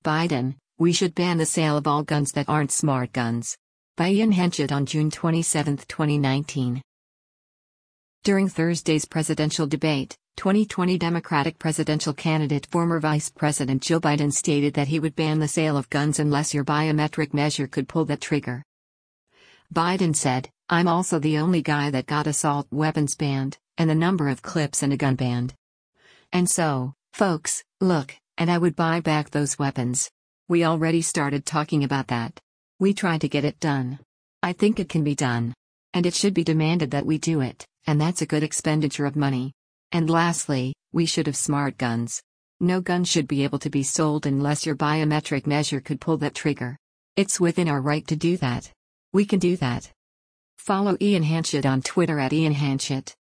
Biden, we should ban the sale of all guns that aren't smart guns. By Ian Henchett on June 27, 2019. During Thursday's presidential debate, 2020 Democratic presidential candidate former Vice President Joe Biden stated that he would ban the sale of guns unless your biometric measure could pull that trigger. Biden said, "I'm also the only guy that got assault weapons banned, and the number of clips in a gun banned. And so, folks, look, and I would buy back those weapons. We already started talking about that. We tried to get it done. I think it can be done. And it should be demanded that we do it, and that's a good expenditure of money. And lastly, we should have smart guns. No gun should be able to be sold unless your biometric measure could pull that trigger. It's within our right to do that. We can do that." Follow Ian Henchett on Twitter @IanHenchett.